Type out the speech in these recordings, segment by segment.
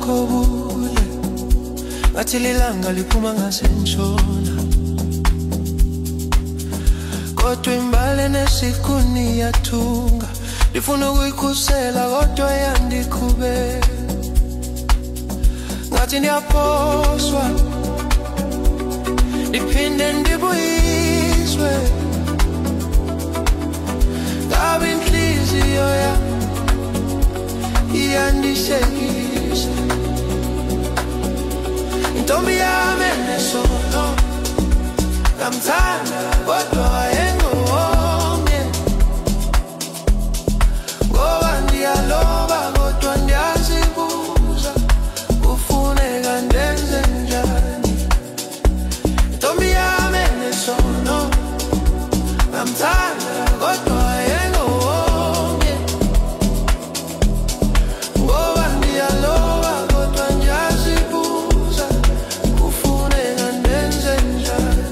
bakho buhle ngathi lilanga liphuma ngasentshona, kodwa imbali nesikuni yathunga, ndifuna ukuyikhusela kodwa yandikhubela. Ngathi ndiyaphoswa ndiphinde ndibuyiswe, ngabe inhliziyo yami iyandihlekisa. Intombi yami enesono ngamthanda kodwa ayengowami, ngoba ndiyaloba kodwa ndiyazibuza kufuneka ndenze njani. Intombi yami enesono ngamthanda kodwa ayengowami, ngoba ndiyaloba kodwa ndiyazibuza kufuneka ndenze njani.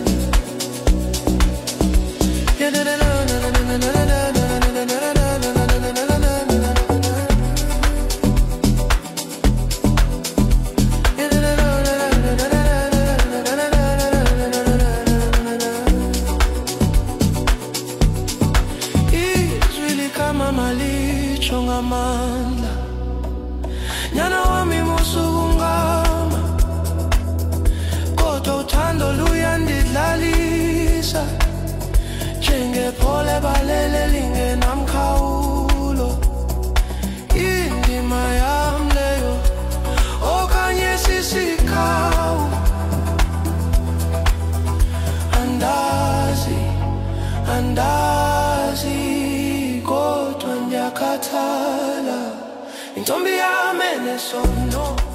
Izwi likama litsho ngamandla, nyana wami musukungama, kodwa uthando luyandidlalisa, njengepole balele lingenamkhawulo. Indima yam leyo okanye sisikhawu, andazi, andazi, kodwa ndiyakhathala. Intombi yami enesono